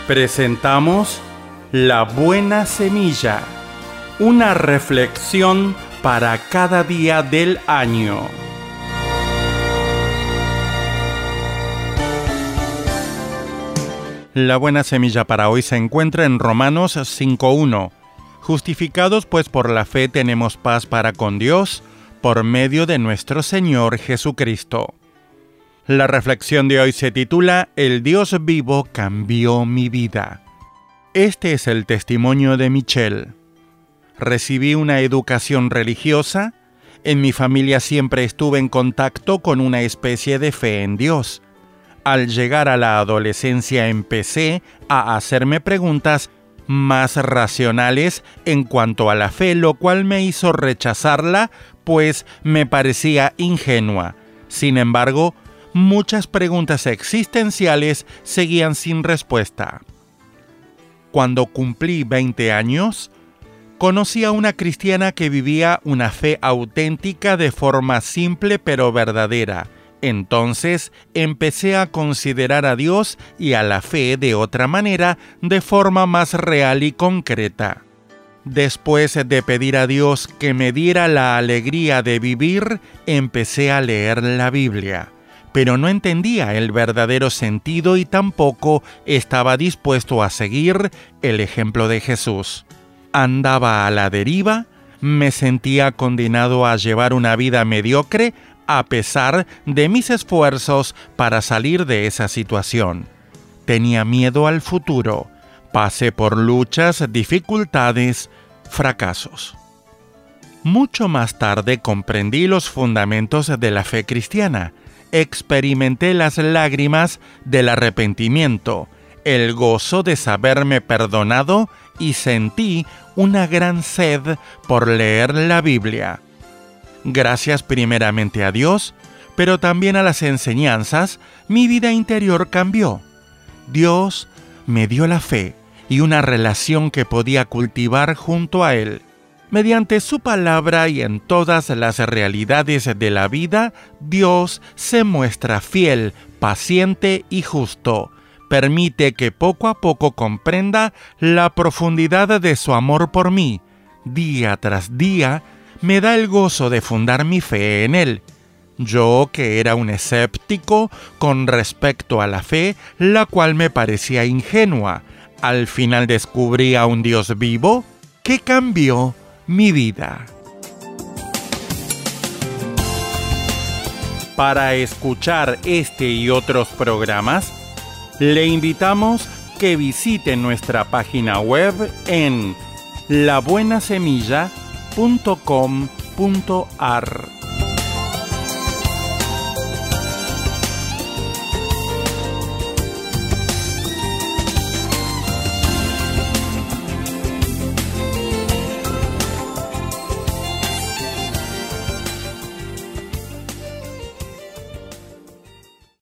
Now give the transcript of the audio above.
Presentamos La Buena Semilla, una reflexión para cada día del año. La buena semilla para hoy se encuentra en Romanos 5:1. Justificados pues por la fe tenemos paz para con Dios, por medio de nuestro Señor Jesucristo. La reflexión de hoy se titula El Dios vivo cambió mi vida. Este es el testimonio de Michelle. Recibí una educación religiosa. En mi familia siempre estuve en contacto con una especie de fe en Dios. Al llegar a la adolescencia empecé a hacerme preguntas más racionales en cuanto a la fe, lo cual me hizo rechazarla, pues me parecía ingenua. Sin embargo, muchas preguntas existenciales seguían sin respuesta. Cuando cumplí 20 años, conocí a una cristiana que vivía una fe auténtica de forma simple pero verdadera. Entonces empecé a considerar a Dios y a la fe de otra manera, de forma más real y concreta. Después de pedir a Dios que me diera la alegría de vivir, empecé a leer la Biblia. Pero no entendía el verdadero sentido y tampoco estaba dispuesto a seguir el ejemplo de Jesús. Andaba a la deriva, me sentía condenado a llevar una vida mediocre a pesar de mis esfuerzos para salir de esa situación. Tenía miedo al futuro, pasé por luchas, dificultades, fracasos. Mucho más tarde comprendí los fundamentos de la fe cristiana. Experimenté las lágrimas del arrepentimiento, el gozo de saberme perdonado y sentí una gran sed por leer la Biblia. Gracias primeramente a Dios, pero también a las enseñanzas, mi vida interior cambió. Dios me dio la fe y una relación que podía cultivar junto a Él. Mediante su palabra y en todas las realidades de la vida, Dios se muestra fiel, paciente y justo. Permite que poco a poco comprenda la profundidad de su amor por mí. Día tras día, me da el gozo de fundar mi fe en Él. Yo, que era un escéptico con respecto a la fe, la cual me parecía ingenua, al final descubrí a un Dios vivo que cambió mi vida. Para escuchar este y otros programas, le invitamos que visite nuestra página web en labuenasemilla.com.ar.